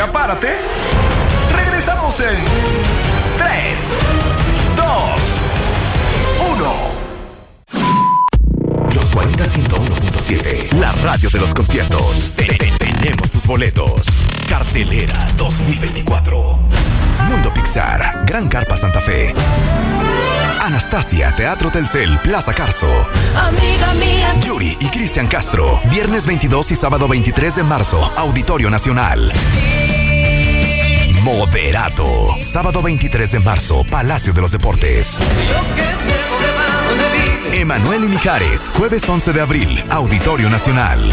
acapárate. Regresamos en 3, 2, 1. Los 40-101.7, la radio de los conciertos. Tenemos tus boletos. Cartelera 2024. Mundo Pixar, Gran Carpa Santa Fe. Anastasia, Teatro Telcel, Plaza Carso. Amiga mía. Yuri y Cristian Castro, viernes 22 y sábado 23 de marzo, Auditorio Nacional. Moderato, sábado 23 de marzo, Palacio de los Deportes. Emanuel y Mijares, jueves 11 de abril, Auditorio Nacional.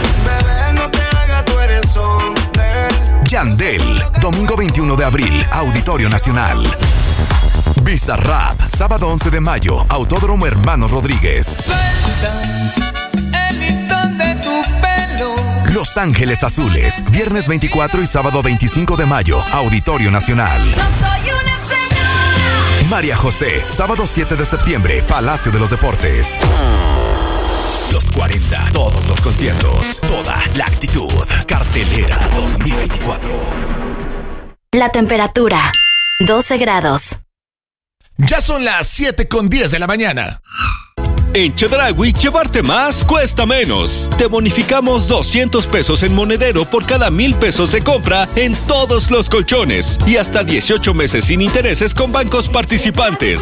Yandel, domingo 21 de abril, Auditorio Nacional. Bizarrap, sábado 11 de mayo, Autódromo Hermanos Rodríguez. El listón de tu pelo. Los Ángeles Azules, viernes 24 y sábado 25 de mayo, Auditorio Nacional. No soy una señora. María José, sábado 7 de septiembre, Palacio de los Deportes. Los 40, todos los conciertos, toda la actitud. Cartelera 2024. La temperatura, 12 grados. Ya son las 7:10 de la mañana. En Chedraui, llevarte más cuesta menos. Te bonificamos 200 pesos en monedero por cada 1,000 pesos de compra en todos los colchones y hasta 18 meses sin intereses con bancos participantes.